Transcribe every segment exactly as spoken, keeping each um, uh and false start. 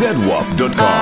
Z W A P dot com.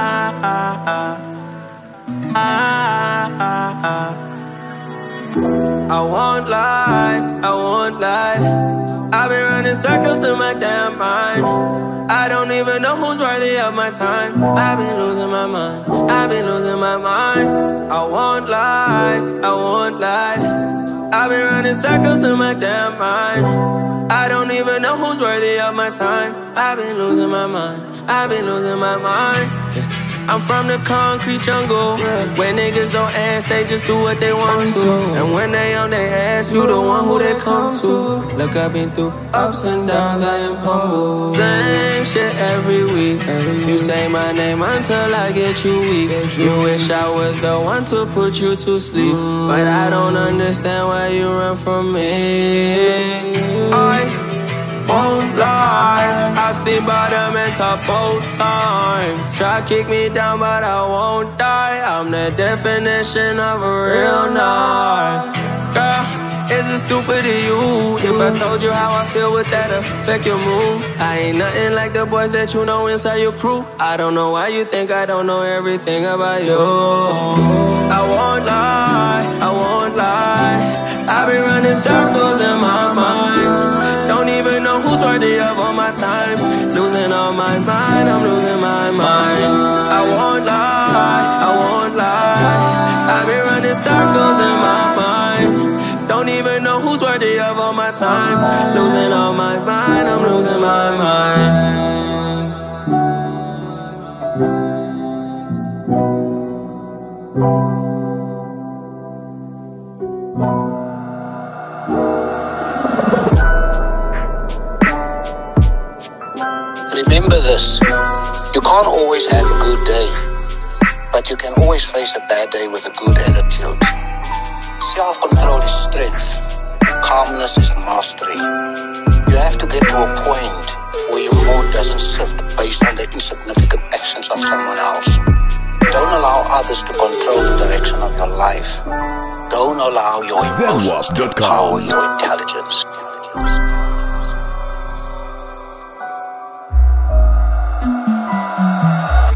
I won't lie, I won't lie. I've been running circles in my damn mind. I don't even know who's worthy of my time. I've been losing my mind, I've been losing my mind. I won't lie, I won't lie. I've been running circles in my damn mind. I don't even know who's worthy of my time. I've been losing my mind, I've been losing my mind. Yeah. I'm from the concrete jungle, where niggas don't ask, they just do what they want to. And when they on their ass, you the one who they come to. Look, I've been through ups and downs, I am humble. Same shit every week. You say my name until I get you weak. You wish I was the one to put you to sleep, but I don't understand why you run from me. I won't lie, I've seen bottom and top both times. Try kick me down, but I won't die. I'm the definition of a real night. Girl, is it stupid of you if I told you how I feel, would that affect your mood? I ain't nothing like the boys that you know inside your crew. I don't know why you think I don't know everything about you. I won't lie, I won't lie. I've been running circles in my mind. Don't even know who's worthy of all my time. Losing all my mind, I'm losing my mind. I won't lie, I won't lie. I've been running circles in my mind. Don't even know who's worthy of all my time. Losing all my mind, I'm losing my mind. Remember this, you can't always have a good day, but you can always face a bad day with a good attitude. Self-control is strength, calmness is mastery. You have to get to a point where your mood doesn't shift based on the insignificant actions of someone else. Don't allow others to control the direction of your life. Don't allow your emotions to empower your intelligence.